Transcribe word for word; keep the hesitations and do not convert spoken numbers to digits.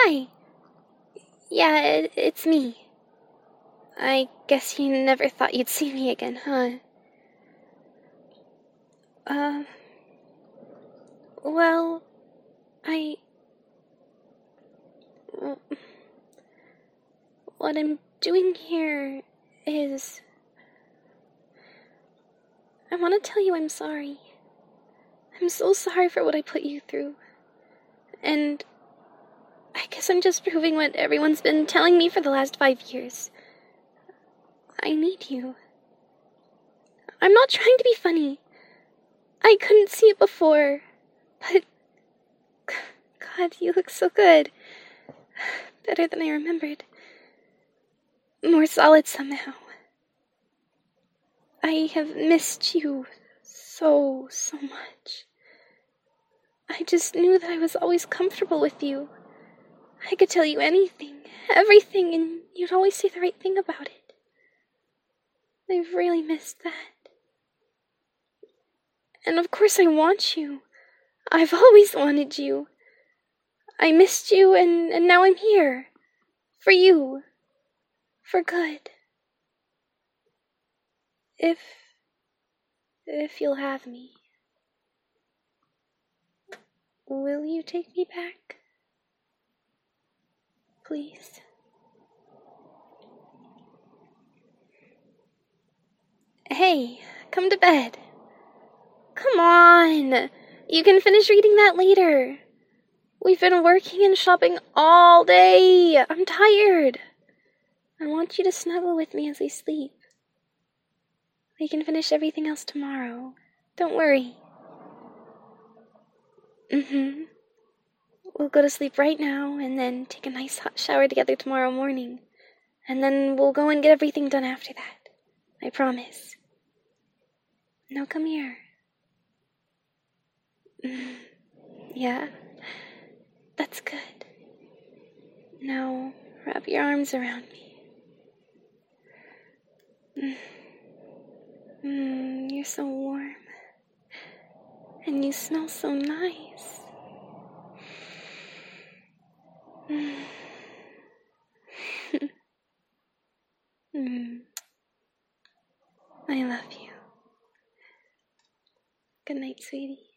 hi. Yeah, it, it's me. I guess you never thought you'd see me again, huh? Uh... Well... I... What I'm doing here is... I want to tell you I'm sorry. I'm so sorry for what I put you through. And... I guess I'm just proving what everyone's been telling me for the last five years. I need you. I'm not trying to be funny. I couldn't see it before, but... God, you look so good. Better than I remembered. More solid somehow. I have missed you so, so much. I just knew that I was always comfortable with you. I could tell you anything, everything, and you'd always say the right thing about it. I've really missed that. And of course I want you. I've always wanted you. I missed you, and, and now I'm here. For you. For good. If... if you'll have me. Will you take me back? Please. Hey, come to bed. Come on. You can finish reading that later. We've been working and shopping all day. I'm tired. I want you to snuggle with me as we sleep. We can finish everything else tomorrow. Don't worry. Mm-hmm. We'll go to sleep right now and then take a nice hot shower together tomorrow morning. And then we'll go and get everything done after that. I promise. Now come here. Yeah, that's good. Now wrap your arms around me. Mm, you're so warm. And you smell so nice. Mm. mm. I love you. Good night, sweetie.